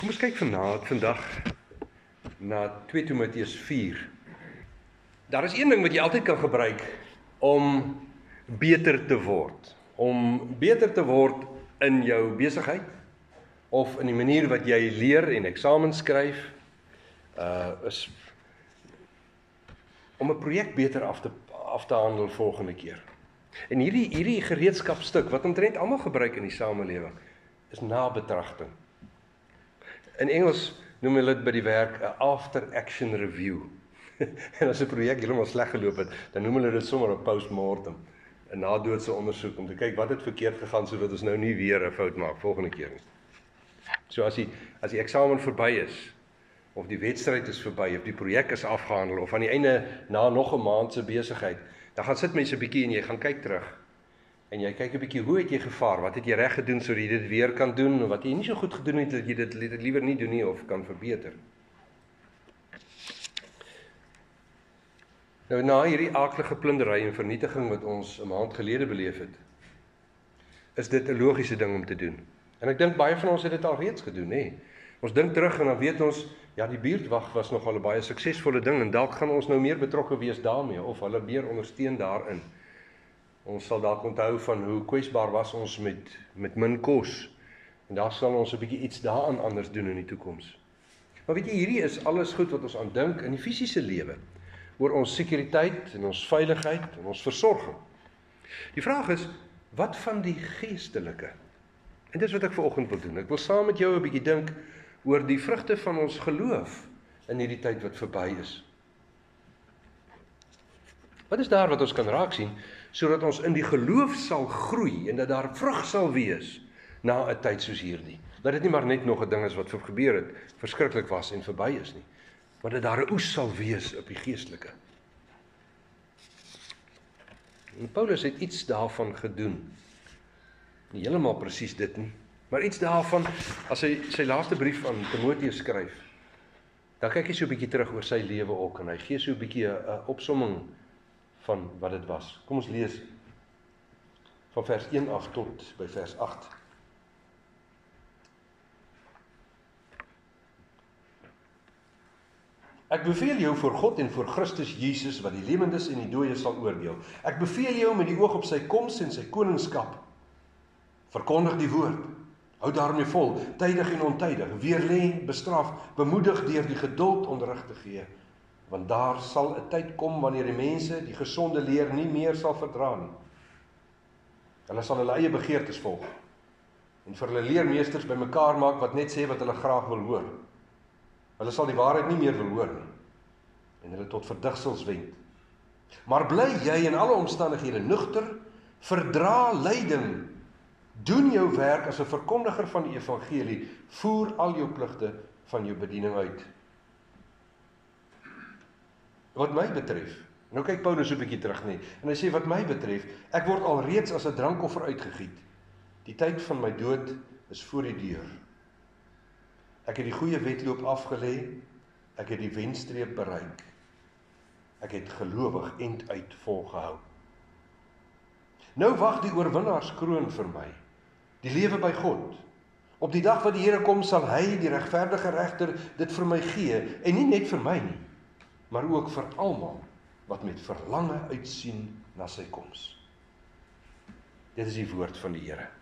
Kom ons kyk vandag na 2 Timoteus 4. Daar is een ding wat jy altyd kan gebruik om beter te word. Om beter te word in jou besigheid of in die manier wat jy leer en eksamens skryf, is om 'n projek beter af te handel volgende keer. En hierdie gereedskapstuk wat omtrent almal gebruik in die samelewing is nabetragting. In Engels noem hulle dit by die werk 'n after action review. En as 'n projek heeltemal sleg geloop het, dan noem hulle dit sommer 'n postmortem, 'n nadoodse ondersoek om te kyk wat het verkeerd gegaan sodat ons nou nie weer 'n fout maak volgende keer nie. So as die eksamen verby is, of die wedstryd is verby, of die projek is afgehandel, of aan die einde na nog 'n maand se besigheid, dan gaan sit mense 'n bietjie en jy gaan kyk terug. En jy kyk 'n bietjie, hoe het jy gevaar? Wat het jy reg gedoen sodat jy dit weer kan doen? Of wat jy nie so goed gedoen het, dat jy dit liewer nie doen nie of kan verbeter? Nou, na hierdie aaklige plundering en vernietiging wat ons 'n maand gelede beleef het, is dit 'n logiese ding om te doen. En ek dink baie van ons het dit al reeds gedoen, hè. Ons dink terug en dan weet ons, ja, die buurtwag was nogal 'n baie suksesvolle ding en dalk gaan ons nou meer betrokke wees daarmee of hulle meer ondersteun daarin. Ons sal dalk onthou van hoe kwesbaar was ons met min kos. En daar sal ons 'n bietjie iets daaraan anders doen in die toekoms. Maar weet jy, hierdie is alles goed wat ons aan dink in die fisiese lewe, oor ons sekuriteit en ons veiligheid en ons versorging. Die vraag is, wat van die geestelike? En dis wat ek vanoggend wil doen. Ek wil saam met jou 'n bietjie dink oor die vrugte van ons geloof in hierdie tyd wat verby is. Wat is daar wat ons kan raak sien, sodat ons in die geloof sal groei en dat daar vrug sal wees na 'n tyd soos hierdie. Dat dit nie maar net nog 'n ding is wat gebeur het, verskriklik was en verby is nie, maar dat daar 'n oes sal wees op die geestelike. En Paulus het iets daarvan gedoen. Nie heeltemal presies dit nie, maar iets daarvan, as hy sy laaste brief aan Timoteus skryf, dan kyk hy so 'n bietjie terug oor sy lewe ook en hy gee so 'n bietjie 'n opsomming van wat dit was. Kom ons lees van vers 1 af tot by vers 8. Ek beveel jou voor God en voor Christus Jesus, wat die lewendes en die dooies sal oordeel. Ek beveel jou met die oog op sy koms en sy koningskap. Verkondig die woord. Hou daarmee vol, tydig en ontydig. Weerlê, bestraf, bemoedig deur die geduld onderrig te gee. Want daar sal 'n tyd kom wanneer die mense die gesonde leer nie meer sal verdra nie. Hulle sal hulle eie begeertes volg en vir hulle leermeesters bymekaar maak wat net sê wat hulle graag wil hoor. Hulle sal die waarheid nie meer wil hoor nie en hulle tot verdigsels wend. Maar bly jy in alle omstandighede nugter, verdra lyding, doen jou werk as 'n verkondiger van die evangelie, voer al jou pligte van jou bediening uit. Wat my betref, nou kyk Paulus so 'n bietjie terug nie, en hy sê wat my betref, ek word alreeds as 'n drankoffer uitgegiet. Die tyd van my dood is voor die deur. Ek het die goeie wedloop afgelê, ek het die wenstreep bereik. Ek het gelowig enduit volgehou. Nou wag die oorwinnaarskroon vir my, die lewe by God. Op die dag wat die Here kom, sal hy, die regverdige regter, dit vir my gee, en nie net vir my nie, maar ook vir almal wat met verlange uitsien na sy koms. Dit is die woord van die Here.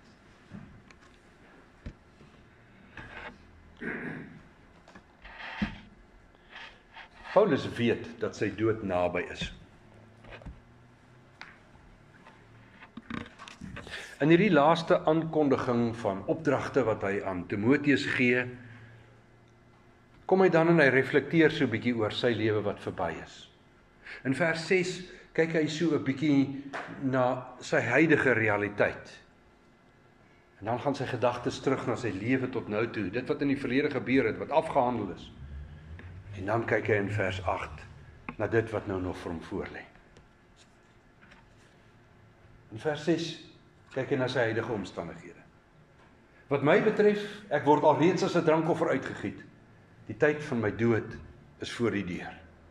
Paulus weet dat sy dood naby is. In hierdie laaste aankondiging van opdragte wat hy aan Timoteus gee, kom hy dan en hy reflekteer so 'n bietjie oor sy lewe wat verby is. In vers 6 kyk hy so 'n bietjie na sy huidige realiteit. En dan gaan sy gedagtes terug na sy lewe tot nou toe, dit wat in die verlede gebeur het, wat afgehandel is. En dan kyk hy in vers 8 na dit wat nou nog vir hom voorlê. In vers 6 kyk hy na sy huidige omstandighede. Wat my betref, ek word alreeds as 'n drankoffer uitgegiet. Die tyd van my dood is voor die deur.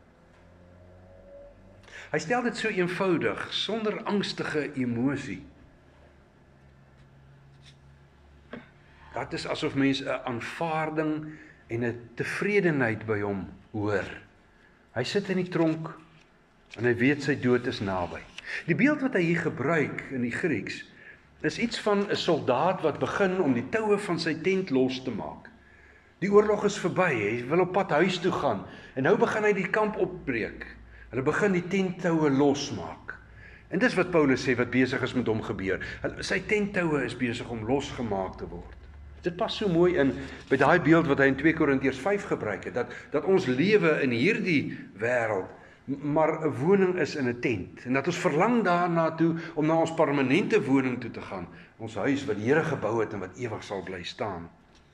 Hy stel dit so eenvoudig, sonder angstige emosie. Dat is asof mens 'n aanvaarding en 'n tevredenheid by hom hoor. Hy sit in die tronk en hy weet sy dood is naby. Die beeld wat hy hier gebruik in die Grieks is iets van 'n soldaat wat begin om die toue van sy tent los te maak. Die oorlog is verby, hy wil op pad huis toe gaan en nou begin hy die kamp opbreek. Hulle begin die tenttoue losmaak. En dis wat Paulus sê wat besig is met hom gebeur. Sy tenttoue is besig om losgemaak te word. Dit pas so mooi in by daai beeld wat hy in 2 Korintiërs 5 gebruik het, dat ons lewe in hierdie wêreld maar 'n woning is in 'n tent, en dat ons verlang daarna toe om na ons permanente woning toe te gaan, ons huis wat die Here gebou het en wat ewig sal bly staan.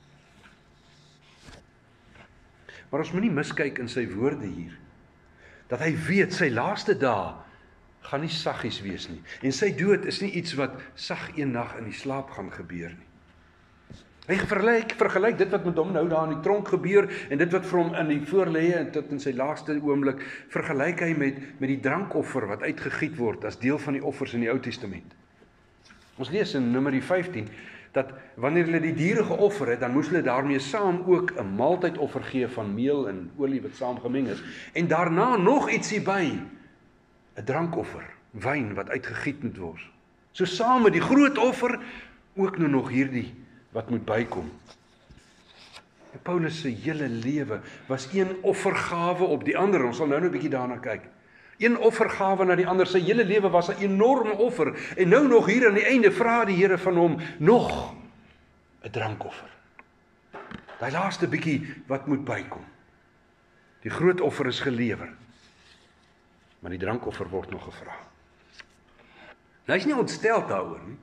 Maar ons moenie miskyk in sy woorde hier, dat hy weet sy laaste dae gaan nie saggies wees nie, en sy dood is nie iets wat sag een nag in die slaap gaan gebeur nie. Hy vergelyk dit wat met hom nou daar in die tronk gebeur en dit wat vir hom in die voorlê en tot in sy laaste oomblik, vergelyk hy met die drankoffer wat uitgegiet word as deel van die offers in die Ou Testament. Ons lees in Numeri 15 dat wanneer hulle die diere geoffer het, dan moes hulle daarmee saam ook 'n maaltydoffer gee van meel en olie wat saam gemeng is, en daarna nog ietsie by, 'n drankoffer, wyn wat uitgegiet moet word. So saam met die groot offer ook nou nog hierdie wat moet bykom. En Paulus se hele lewe was een offergawe op die ander. Ons sal nou 'n bietjie daarna kyk. Een offergawe na die ander. Sy hele lewe was 'n enorme offer. En nou nog hier aan die einde vra die Here van hom nog 'n drankoffer. Daai laaste bietjie wat moet bykom. Die groot offer is gelewer. Maar die drankoffer word nog gevra. Nou hy's nie ontstel daaroor nie.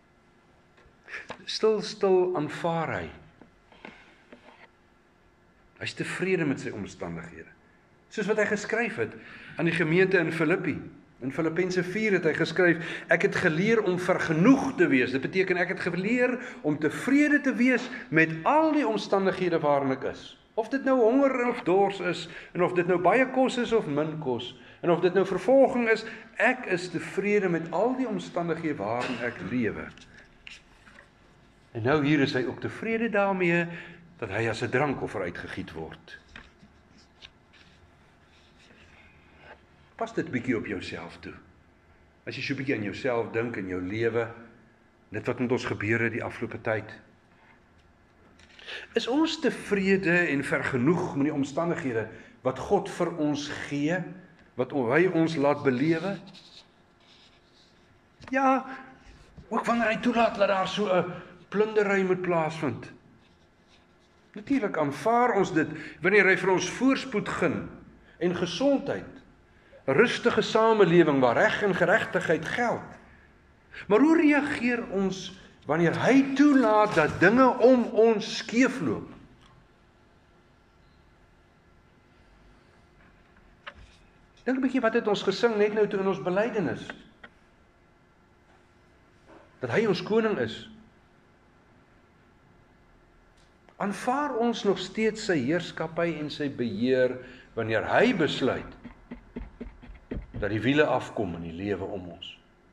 Stil aanvaar hy. Hy's tevrede met sy omstandighede. Soos wat hy geskryf het aan die gemeente in Filippi. In Filippense 4 het hy geskryf, ek het geleer om vergenoeg te wees. Dit beteken ek het geleer om tevrede te wees met al die omstandighede waarin ek is. Of dit nou honger of dors is, en of dit nou baie kos is of min kos, en of dit nou vervolging is, ek is tevrede met al die omstandighede waarin ek lewe. En nou hier is hy ook tevrede daarmee dat hy as 'n drankoffer uitgegiet word. Pas dit bietjie op jouself toe. As jy so bietjie aan jouself dink in jou lewe, dit wat met ons gebeur het die afgelope tyd. Is ons tevrede en vergenoeg met die omstandighede wat God vir ons gee, wat hy ons laat belewe? Ja, ook wanneer hy toelaat dat daar so 'n plundery moet plaasvind. Natuurlik aanvaar ons dit wanneer hy vir ons voorspoed gun en gesondheid, 'n rustige samelewing waar reg en geregtigheid geld. Maar hoe reageer ons wanneer hy toelaat dat dinge om ons skeefloop? Dink 'n bietjie wat het ons gesing net nou toe in ons belydenis? Dat hy ons koning is. Aanvaar ons nog steeds sy heerskappy en sy beheer wanneer hy besluit dat die wiele afkom in die lewe om ons?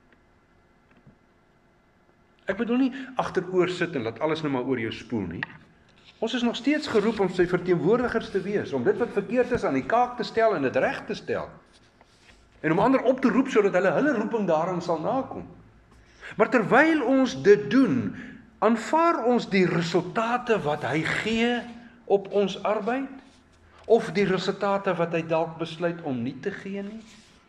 Ek bedoel nie agteroor sit en laat alles nou maar oor jou spoel nie. Ons is nog steeds geroep om sy verteenwoordigers te wees, om dit wat verkeerd is aan die kaak te stel en dit reg te stel. En om ander op te roep sodat hulle roeping daarin sal nakom. Maar terwyl ons dit doen, aanvaar ons die resultate wat hy gee op ons arbeid? Of die resultate wat hy dalk besluit om nie te gee nie?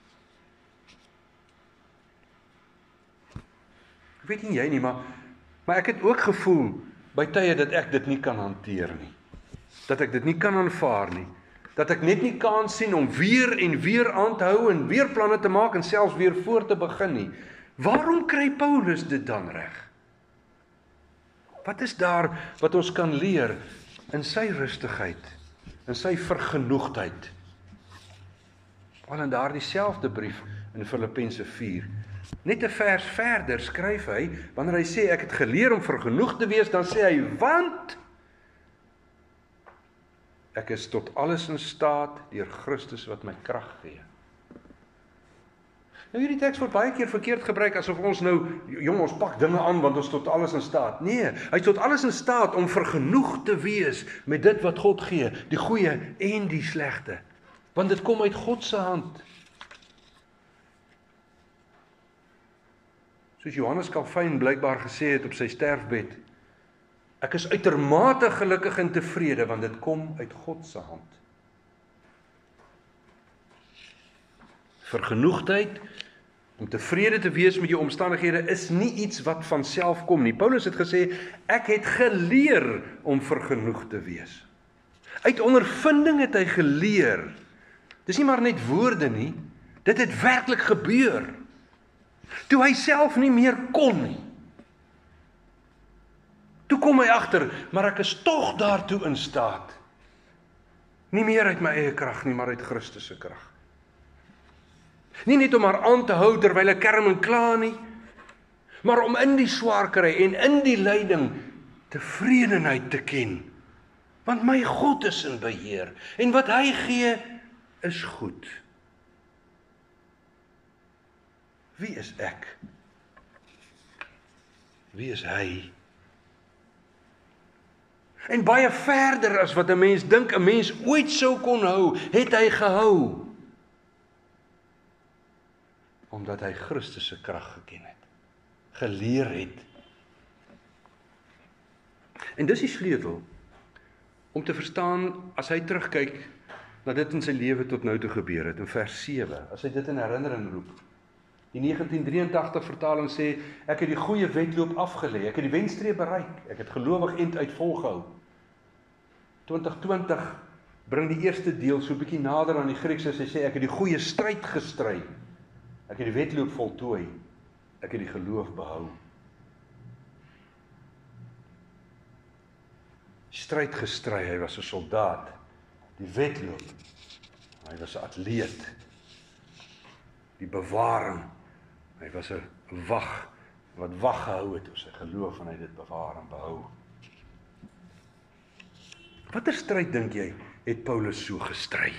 Ek weet nie jy nie, maar ek het ook gevoel by tye dat ek dit nie kan hanteer nie. Dat ek dit nie kan aanvaar nie. Dat ek net nie kan sien om weer en weer aan te hou en weer planne te maak en selfs weer voor te begin nie. Waarom kry Paulus dit dan reg? Wat is daar wat ons kan leer in sy rustigheid, in sy vergenoegdheid? Al in daardie selfde brief in Filippense 4. Net 'n vers verder skryf hy, wanneer hy sê ek het geleer om vergenoeg te wees, dan sê hy, want ek is tot alles in staat deur Christus wat my krag gee. Nou hierdie teks word baie keer verkeerd gebruik asof ons nou, jong, ons pak dinge aan want ons tot alles in staat. Nee, hy is tot alles in staat om vergenoeg te wees met dit wat God gee, die goeie en die slegte. Want dit kom uit God se hand. Soos Johannes Calvin blykbaar gesê het op sy sterfbed, ek is uitermate gelukkig en tevrede want dit kom uit God se hand. Vergenoegdheid, om tevrede te wees met jou omstandighede, is nie iets wat van self kom nie. Paulus het gesê, ek het geleer om vergenoeg te wees. Uit ondervinding het hy geleer. Dis nie maar net woorde nie, dit het werklik gebeur. Toe hy self nie meer kon nie. Toe kom hy agter, maar ek is tog daartoe in staat. Nie meer uit my eie krag nie, maar uit Christus se krag. Nie net om maar aan te hou terwyl ek kerm en kla nie, maar om in die swaar kry en in die lyding tevredenheid te ken. Want my God is in beheer en wat hy gee is goed. Wie is ek? Wie is hy? En baie verder as wat 'n mens dink 'n mens ooit sou kon hou, het hy gehou. Omdat hy Christus se krag geken het, geleer het. En dis die sleutel om te verstaan as hy terugkyk na dit in sy lewe tot nou toe gebeur het, in vers 7, as hy dit in herinnering roep. Die 1983 vertaling sê, ek het die goeie wedloop afgelê, ek het die wenstreep bereik, ek het gelowig end uit volgehou. 2020 bring die eerste deel so 'n bietjie nader aan die Grieks, as hy sê, ek het die goeie stryd gestry, ek het die wedloop voltooi, ek het die geloof behou. Stryd gestry, hy was 'n soldaat, die wedloop, hy was 'n atleet, die bewaring, hy was 'n wag, wat wag gehou het oor sy geloof en hy dit bewaar en behou. Watter stryd dink jy het Paulus so gestry?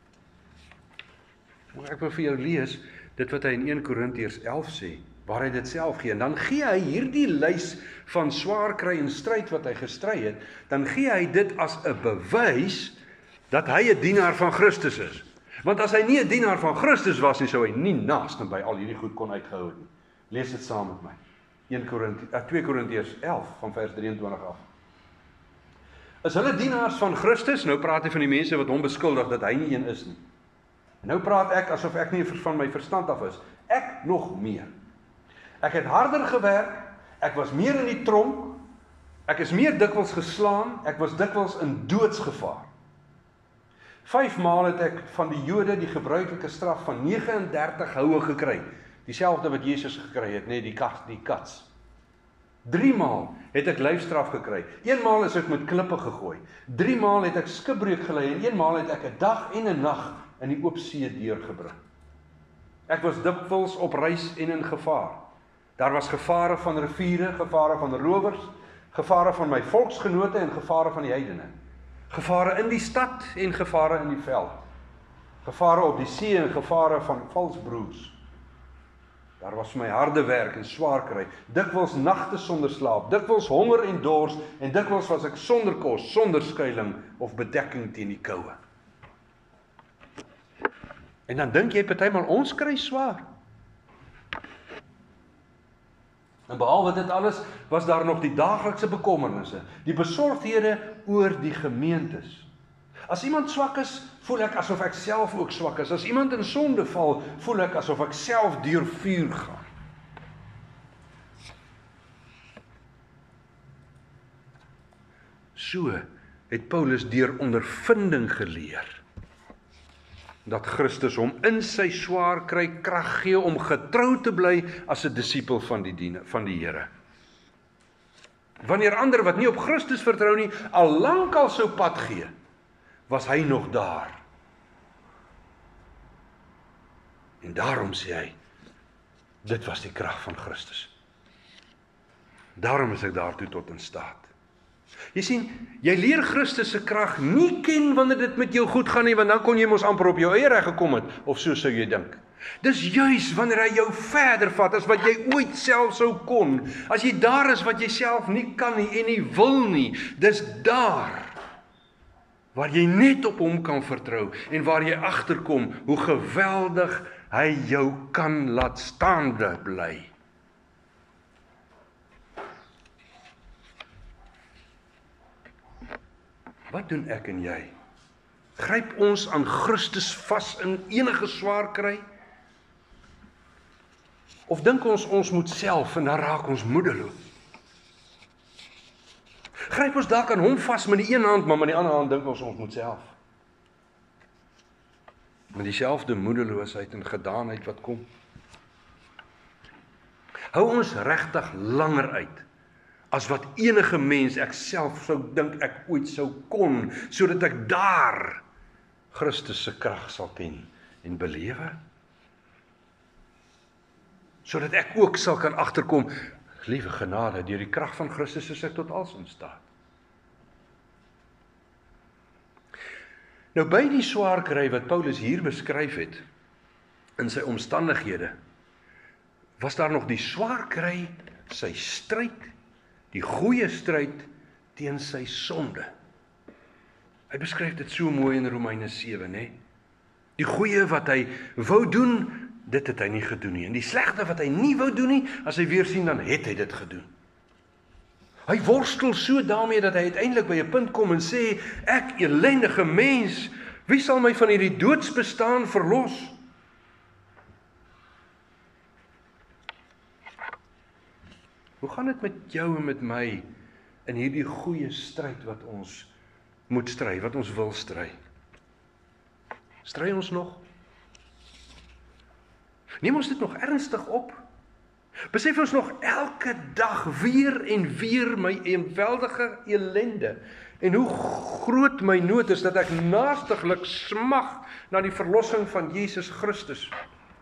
Ek wil vir jou lees dit wat hy in 1 Korintiërs 11 sê, waar hy dit self gee, en dan gee hy hierdie lys van swaar kry en stryd wat hy gestry het, dan gee hy dit as 'n bewys dat hy 'n dienaar van Christus is. Want as hy nie 'n dienaar van Christus was nie, sou hy nie naaste by al hierdie goed kon uitgehou het nie. Lees dit saam met my. 2 Korintiërs 11 van vers 23 af. Is hulle dienaars van Christus? Nou praat hy van die mense wat hom beskuldig dat hy nie een is nie. En nou praat ek asof ek nie van my verstand af is. Ek nog meer. Ek het harder gewerk, ek was meer in die tronk, ek is meer dikwels geslaan, ek was dikwels in doodsgevaar. 5 maal het ek van die Jode die gebruikelike straf van 39 houe gekry. Dieselfde wat Jesus gekry het, net die kats. 3 maal het ek lyfstraf gekry. 1 maal is ek met klippe gegooi. 3 maal het ek skipbreuk gelei en 1 maal het ek 'n dag en 'n nag in die oop see deurgebring. Ek was dikwels op reis en in gevaar. Daar was gevare van riviere, gevare van rowers, gevare van my volksgenote en gevare van die heidene. Gevare in die stad en gevare in die veld. Gevare op die see en gevare van valsbroers. Daar was vir my harde werk en swaar kry, dikwels nagte sonder slaap, dikwels honger en dors, en dikwels was ek sonder kos, sonder skuiling of bedekking teen die koue. En dan dink jy partymal ons kry swaar. En behalwe dit alles, was daar nog die daaglikse bekommernisse, die besorgdhede oor die gemeentes. As iemand swak is, voel ek asof ek self ook swak is. As iemand in sonde val, voel ek asof ek self deur vuur gaan. So het Paulus deur ondervinding geleer dat Christus hom in sy swaar kry krag gee om getrou te bly as 'n disipel van die Here. Wanneer ander wat nie op Christus vertrou nie, al lankal sou pad gee, was hy nog daar. En daarom sê hy, dit was die krag van Christus. Daarom is ek daartoe tot in staat. Jy sien, jy leer Christus se krag nie ken wanneer dit met jou goed gaan nie, want dan kon jy mos amper op jou eie reg gekom het, of so sou jy dink. Dis juis wanneer hy jou verder vat as wat jy ooit self sou kon. As jy daar is wat jy self nie kan nie en nie wil nie, dis daar waar jy net op hom kan vertrou en waar jy agterkom hoe geweldig hy jou kan laat staande bly. Wat doen ek en jy? Gryp ons aan Christus vas in enige swaar kry? Of dink ons moet self en dan raak ons moedeloos? Gryp ons dalk aan hom vas met die een hand, maar met die ander hand dink ons moet self. Met dieselfde moedeloosheid en gedaanheid wat kom. Hou ons regtig langer uit as wat enige mens ek self sou dink ek ooit sou kon, sodat ek daar Christus se krag sal ken en belewe. Sodat ek ook sal kan agterkom, liewe genade, deur die krag van Christus is ek tot alles in staat. Nou by die swaar kry wat Paulus hier beskryf het, in sy omstandighede, was daar nog die swaar kry, sy stryd, die goeie stryd teen sy sonde. Hy beskryf dit so mooi in Romeine 7, né? Die goeie wat hy wou doen, dit het hy nie gedoen nie. En die slegte wat hy nie wou doen nie, as hy weer sien, dan het hy dit gedoen. Hy worstel so daarmee dat hy uiteindelik by 'n punt kom en sê, ek ellendige mens, wie sal my van hierdie doodsbestaan verlos? Hoe gaan dit met jou en met my in hierdie goeie stryd wat ons moet stry, wat ons wil stry? Stry ons nog? Neem ons dit nog ernstig op? Besef ons nog elke dag weer en weer my eenvoudige ellende en hoe groot my nood is dat ek naastiglik smag na die verlossing van Jesus Christus.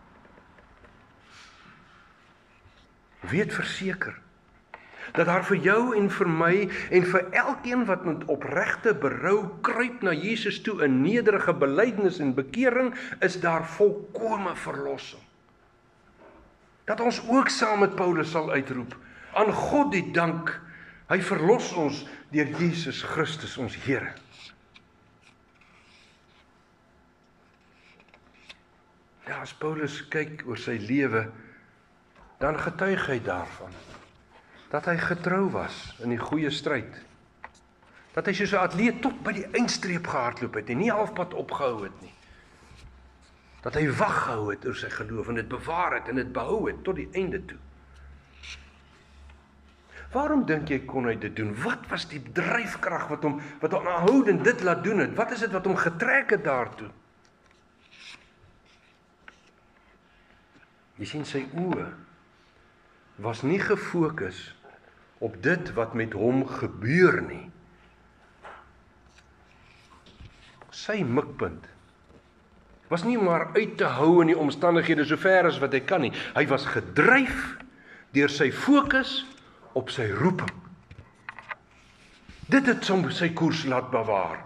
Weet verseker dat daar vir jou en vir my en vir elkeen wat met opregte berou kruip na Jesus toe in nederige belydenis en bekering, is daar volkome verlossing. Dat ons ook saam met Paulus sal uitroep, aan God die dank, hy verlos ons deur Jesus Christus ons Here. Ja, as Paulus kyk oor sy lewe, dan getuig hy daarvan, dat hy getrou was in die goeie stryd, dat hy soos 'n atleet tot by die eindstreep gehardloop het en nie halfpad opgehou het nie, dat hy wag gehou het oor sy geloof en dit bewaar het en dit behou het tot die einde toe. Waarom dink jy kon hy dit doen? Wat was die dryfkrag wat hom aanhoudend dit laat doen het? Wat is dit wat hom getrek het daartoe? Jy sien, sy oë was nie gefokus op dit wat met hom gebeur nie. Sy mikpunt was nie maar uit te hou in die omstandighede so ver as wat hy kan nie. Hy was gedryf deur sy fokus op sy roeping. Dit het hom sy koers laat bewaar.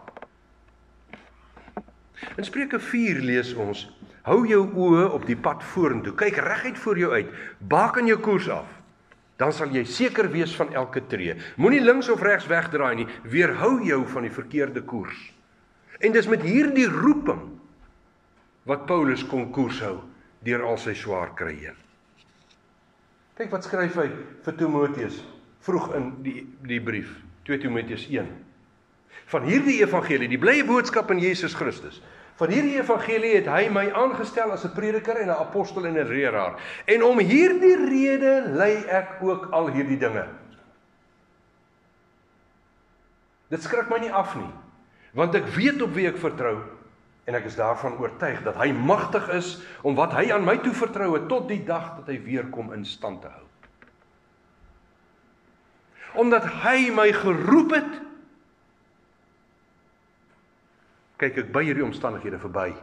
In Spreuke 4 lees ons, hou jou oë op die pad vorentoe, kyk reguit voor jou uit, baken jou koers af, dan sal jy seker wees van elke tree. Moenie links of regs wegdraai nie, weerhou jou van die verkeerde koers. En dis met hierdie roeping wat Paulus kon koers hou deur al sy swaar kry heen. Kyk wat skryf hy vir Timoteus vroeg in die brief, 2 Timoteus 1. Van hierdie evangelie, die blye boodskap in Jesus Christus, van hierdie evangelie het hy my aangestel as 'n prediker en 'n apostel en 'n leraar. En om hierdie rede ly ek ook al hierdie dinge. Dit skrik my nie af nie, want ek weet op wie ek vertrou, en ek is daarvan oortuig dat hy magtig is om wat hy aan my toe vertrou het tot die dag dat hy weer kom in stand te hou. Omdat hy my geroep het, kyk ek by hierdie omstandighede verby.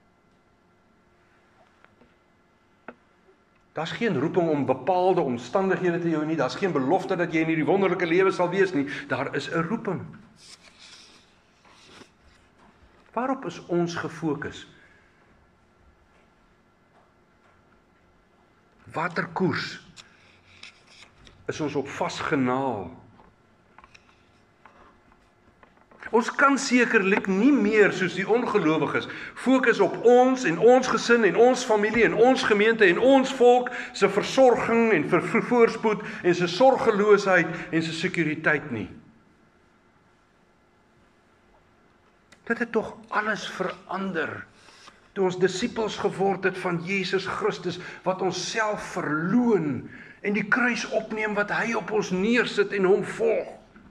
Daar's geen roeping om bepaalde omstandighede te jou nie, daar's geen belofte dat jy in hierdie wonderlike lewe sal wees nie, daar is 'n roeping. Waarop is ons gefokus? waterkoers is ons op vasgenaal. Ons kan sekerlik nie meer soos die ongelowiges fokus op ons en ons gesin en ons familie en ons gemeente en ons volk se versorging en voorspoed en se sorgeloosheid en se sekuriteit nie. Dit het tog alles verander toe ons disippels geword het van Jesus Christus wat ons self verloon en die kruis opneem wat hy op ons neersit en hom volg.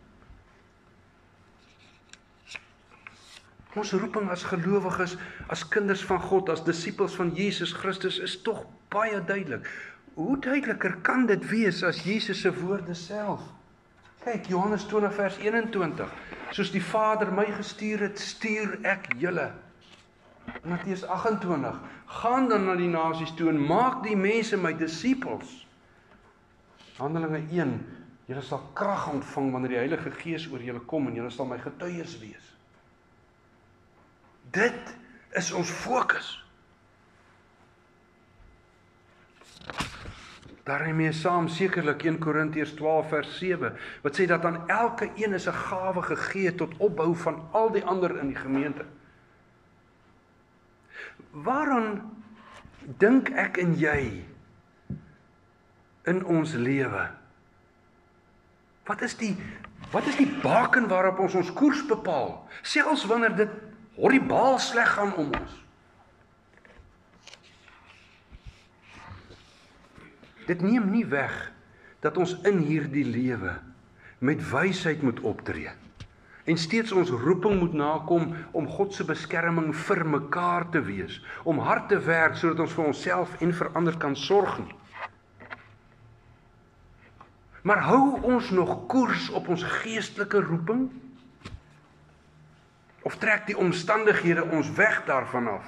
Ons roeping as gelowiges, as kinders van God, as disippels van Jesus Christus is tog baie duidelik. Hoe duideliker kan dit wees as Jesus se woorde self? Kyk, Johannes 20 vers 21. Soos die Vader my gestuur het, stuur ek julle. Matteus 28. Gaan dan na die nasies toe en maak die mense my disippels. Handelinge 1. Julle sal krag ontvang wanneer die Heilige Gees oor julle kom en julle sal my getuies wees. Dit is ons fokus. Daarmee saam sekerlik 1 Korintiërs 12 vers 7, wat sê dat aan elke een is 'n gawe gegee tot opbou van al die ander in die gemeente. Waaraan dink ek en jy in ons lewe? Wat is die baken waarop ons koers bepaal, selfs wanneer dit horribaal sleg gaan om ons? Dit neem nie weg dat ons in hierdie lewe met wysheid moet optree en steeds ons roeping moet nakom om God se beskerming vir mekaar te wees, om hard te werk sodat ons vir onsself en vir ander kan sorg nie. Maar hou ons nog koers op ons geestelike roeping? Of trek die omstandighede ons weg daarvan af?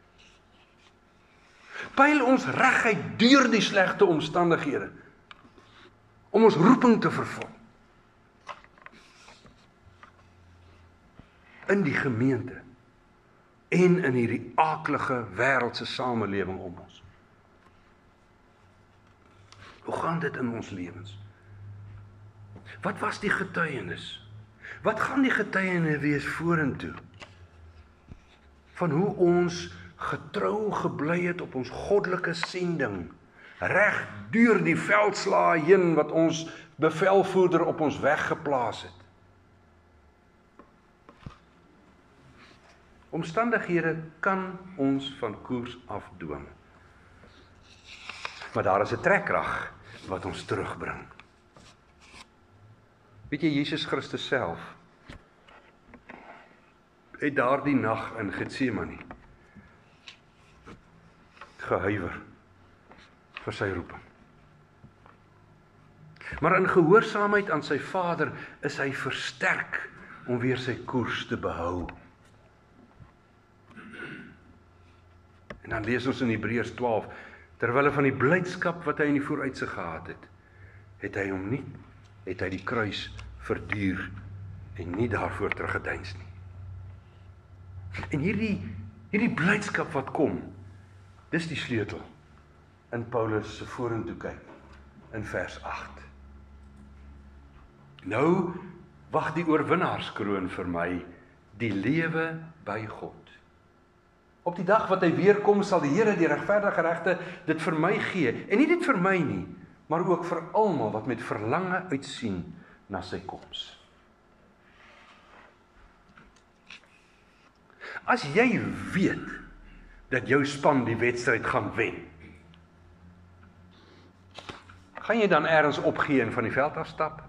Pyl ons reguit deur die slegte omstandighede om ons roeping te vervul in die gemeente en in hierdie aaklige wêreldse samelewing om ons. Hoe gaan dit in ons lewens? Wat was die getuienis? Wat gaan die getuienis wees vorentoe? Van hoe ons getrou gebly het op ons goddelike sending, reg deur die veldslae heen wat ons bevelvoerder op ons weg geplaas het. Omstandighede kan ons van koers afdwing. Maar daar is 'n trekkrag wat ons terugbring. Weet jy, Jesus Christus self het daardie nag in Getsemane gehuiwer vir sy roeping. Maar in gehoorsaamheid aan sy Vader is hy versterk om weer sy koers te behou. En dan lees ons in Hebreërs 12, terwille van die blydskap wat hy in die vooruitsig gehad het, het hy die kruis verduur en nie daarvoor teruggedeins nie. En hierdie blydskap wat kom, dis die sleutel in Paulus se vorentoe kyk in vers 8. Nou wag die oorwinnaarskroon vir my, die lewe by God. Op die dag wat hy weer kom, sal die Here, die regverdige regter, dit vir my gee. En nie dit vir my nie, maar ook vir almal wat met verlange uitsien na sy koms. As jy weet dat jou span die wedstryd gaan wen, gaan jy dan ergens opgee en van die veld afstap?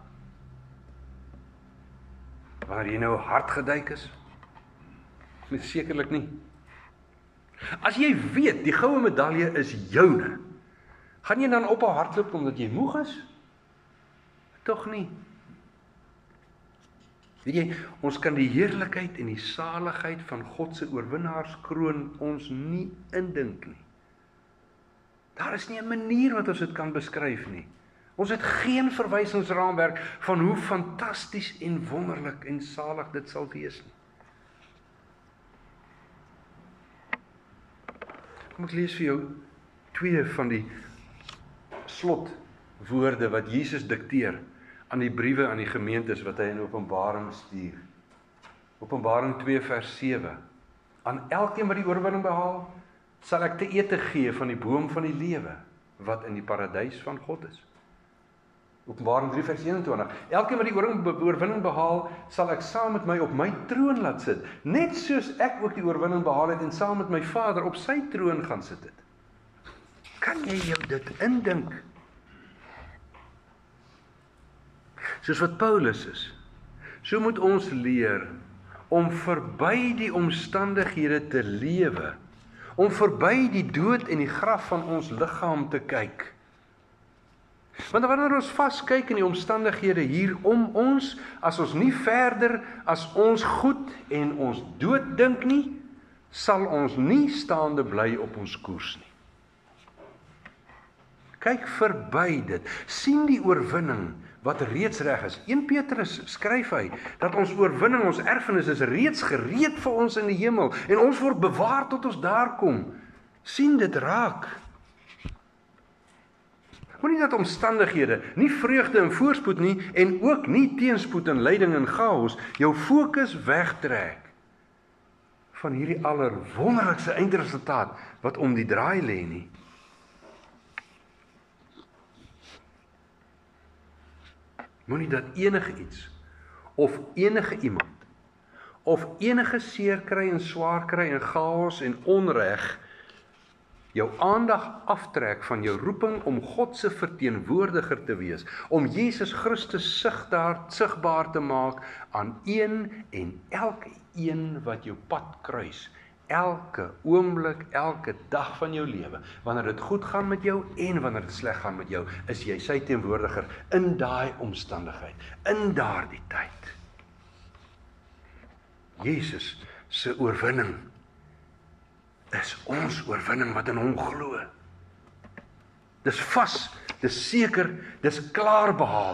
Waar jy nou hard geduik is? Nee, sekerlik nie. As jy weet die goue medalje is joune, gaan jy dan ophou hardloop omdat jy moeg is? Tog nie. Weet jy, ons kan die heerlikheid en die saligheid van God se oorwinnaarskroon ons nie indink nie. Daar is nie 'n manier wat ons dit kan beskryf nie. Ons het geen verwysingsraamwerk van hoe fantasties en wonderlik en salig dit sal wees nie. Kom ek lees vir jou twee van die slotwoorde wat Jesus dikteer aan die briewe aan die gemeentes wat hy in Openbaring stuur. Openbaring 2 vers 7. Aan elkeen wat die oorwinning behaal, sal ek te ete gee van die boom van die lewe, wat in die paradys van God is. Openbaring 3 vers 21. Elkeen wat die oorwinning behaal, sal ek saam met my op my troon laat sit, net soos ek ook die oorwinning behaal het en saam met my Vader op sy troon gaan sit het. Kan jy jou dit indink? Soos wat Paulus is, so moet ons leer om verby die omstandighede te lewe, om verby die dood en die graf van ons liggaam te kyk. Want wanneer ons vaskyk in die omstandighede hier om ons, as ons nie verder as ons goed en ons dood dink nie, sal ons nie staande bly op ons koers nie. Kyk verby dit, sien die oorwinning wat reeds reg is. 1 Petrus skryf hy, dat ons oorwinning, ons erfenis is reeds gereed vir ons in die hemel, en ons word bewaar tot ons daar kom. Sien dit raak. Moenie dat omstandighede, nie vreugde en voorspoed nie, en ook nie teenspoed en lyding en chaos, jou fokus wegtrek van hierdie allerwonderlikste eindresultaat, wat om die draai lê nie. Moenie dat enige iets, of enige iemand, of enige seer kry en swaar kry en chaos en onreg, jou aandag aftrek van jou roeping om God se verteenwoordiger te wees, om Jesus Christus sigbaar te maak aan een en elke een wat jou pad kruis, elke oomblik, elke dag van jou lewe. Wanneer dit goed gaan met jou en wanneer dit sleg gaan met jou, is jy sy teenwoordiger in daai omstandigheid, in daardie tyd. Jesus se oorwinning is ons oorwinning wat in hom glo. Dis vas, dis seker, dis klaar behaal.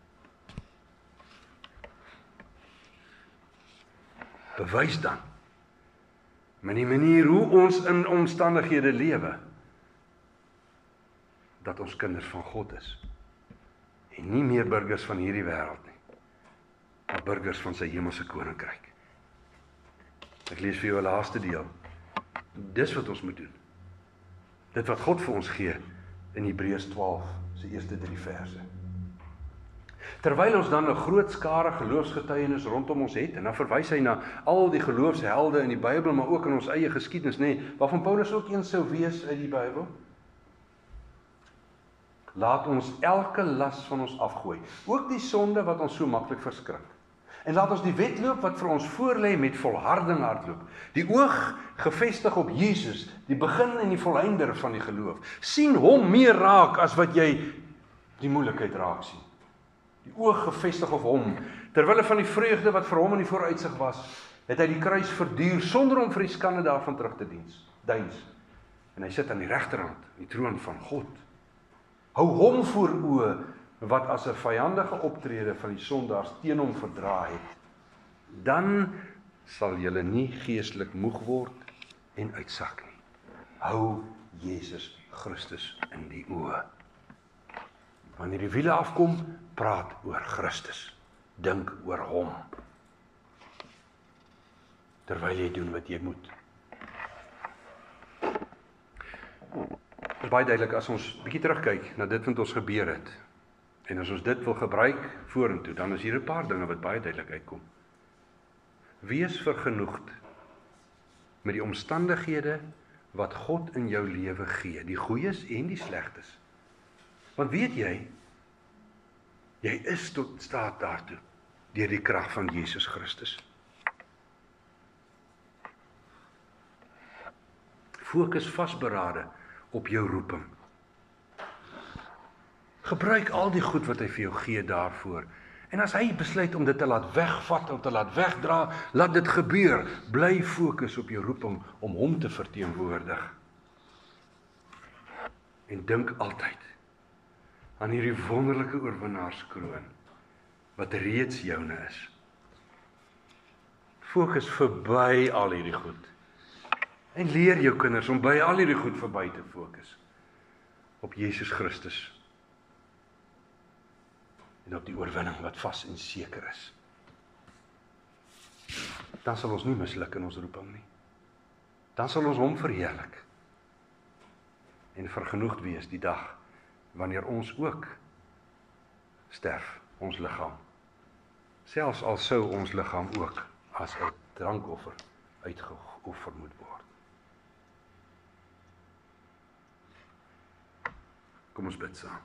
Bewys dan, met die manier hoe ons in omstandighede lewe, dat ons kinders van God is. En nie meer burgers van hierdie wêreld nie, maar burgers van sy hemelse koninkryk. Ek lees vir jou 'n laaste deel. Dis wat ons moet doen. Dit wat God vir ons gee in Hebreërs 12, se eerste 3 verse. Terwyl ons dan 'n groot skare geloofsgetuienis rondom ons het, en dan verwys hy na al die geloofshelde in die Bybel, maar ook in ons eie geskiedenis, waarvan Paulus ook een sou wees uit die Bybel. Laat ons elke las van ons afgooi, ook die sonde wat ons so maklik verskrik. En laat ons die wedloop wat vir ons voorlê met volharding hardloop. Die oog gefestig op Jesus, die begin en die volleinder van die geloof. Sien hom meer raak as wat jy die moeilikheid raak sien. Die oog gefestig op hom, terwille van die vreugde wat vir hom in die vooruitsig was, het hy die kruis verduur sonder om vir die skande daarvan terug te deins. En hy sit aan die regterhand, die troon van God. Hou hom voor oë wat as 'n vyandige optrede van die sondaars teen hom verdra het. Dan sal julle nie geestelik moeg word en uitsak nie. Hou Jesus Christus in die oë. Wanneer die wiele afkom, praat oor Christus. Dink oor hom. Terwyl jy doen wat jy moet. Dit is baie duidelik as ons bietjie terugkyk na dit wat ons gebeur het. En as ons dit wil gebruik vorentoe, dan is hier 'n paar dinge wat baie duidelik uitkom. Wees vergenoegd met die omstandighede wat God in jou lewe gee, die goeies en die slegtes. Want weet jy is tot staat daartoe, deur die krag van Jesus Christus. Fokus vasberade op jou roeping. Gebruik al die goed wat hy vir jou gee daarvoor. En as hy besluit om dit te laat wegvat, om te laat wegdra, laat dit gebeur. Bly fokus op jou roeping om hom te verteenwoordig. En dink altyd aan hierdie wonderlike oorwinnaarskroon, wat reeds joune is. Fokus verby al hierdie goed. En leer jou kinders om by al hierdie goed verby te fokus. Op Jesus Christus en op die oorwinning wat vas en seker is. Dan sal ons nie misluk in ons roeping nie. Dan sal ons hom verheerlik en vergenoegd wees die dag wanneer ons ook sterf, ons liggaam. Selfs al sou ons liggaam ook as 'n drankoffer uitgeoffer moet word. Kom ons bid saam.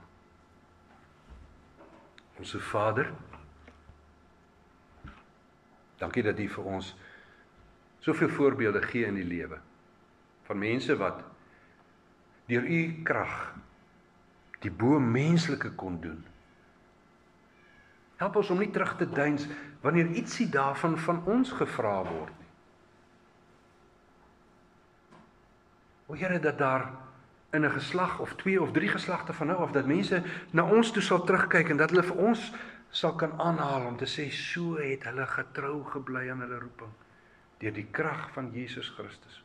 Onse Vader, dankie dat U vir ons soveel voorbeelde gee in die lewe van mense wat deur U krag die bo-menslike kon doen. Help ons om nie terug te deins wanneer ietsie daarvan van ons gevra word nie. O Here, dat daar in 'n geslag of 2 of 3 geslagte van nou af, dat mense na ons toe sal terugkyk en dat hulle vir ons sal kan aanhaal om te sê, so het hulle getrou gebly aan hulle roeping, deur die krag van Jesus Christus.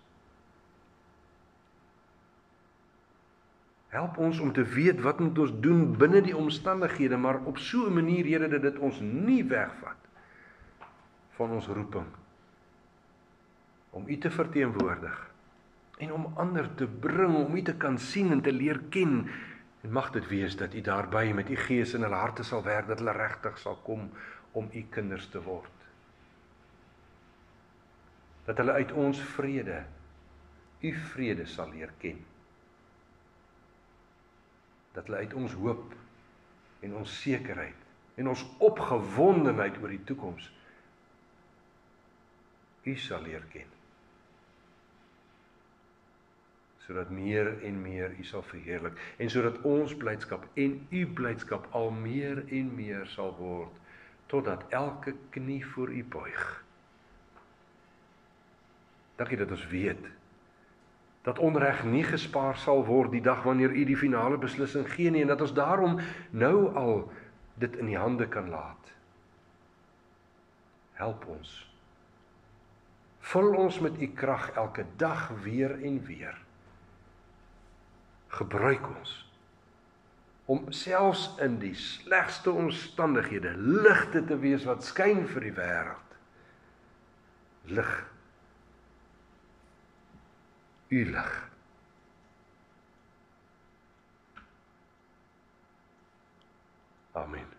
Help ons om te weet wat moet ons doen binne die omstandighede, maar op so 'n manier, Here, dat dit ons nie wegvat van ons roeping, om U te verteenwoordig, en om ander te bring, om U te kan sien en te leer ken, en mag dit wees dat U daarby met U Gees in hulle harte sal werk, dat hulle regtig sal kom om U kinders te word. Dat hulle uit ons vrede, U vrede sal leer ken. Dat hulle uit ons hoop en ons sekerheid en ons opgewondenheid oor die toekoms U sal leer ken. Sodat meer en meer U sal verheerlik en sodat ons blydskap en U blydskap al meer en meer sal word, totdat elke knie voor U buig. Dankie dat ons weet dat onreg nie gespaar sal word die dag wanneer U die finale beslissing gee nie, en dat ons daarom nou al dit in die hande kan laat. Help ons. Vul ons met U krag elke dag weer en weer. Gebruik ons om selfs in die slegste omstandighede ligte te wees wat skyn vir die wêreld. Lig. U lig. Amen.